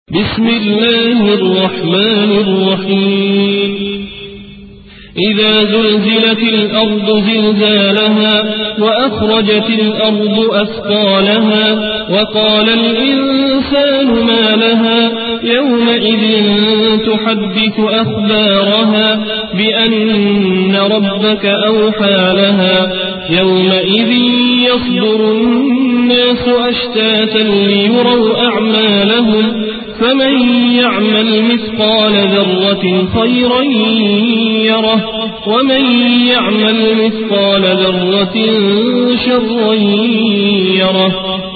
بسم الله الرحمن الرحيم إذا زلزلت الأرض زلزالها وأخرجت الأرض أثقالها وقال الإنسان ما لها يومئذ تحدث أخبارها بأن ربك أوحى لها يومئذ يصدر الناس أشتاتا ليروا أعمالهم فمن يعمل مثقال ذرة خيرا يره ومن يعمل مثقال ذرة شرا يره